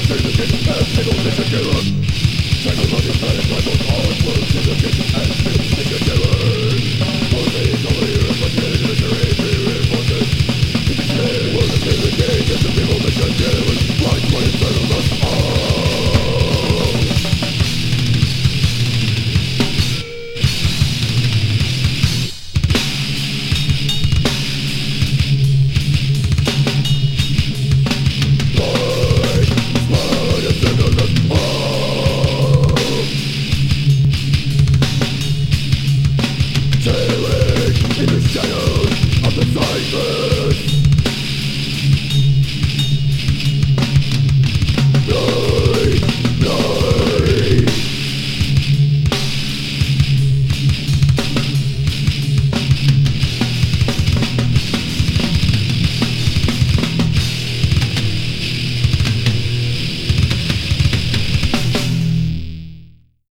Take a look at the planet, like a hard work in the kitchen and still together.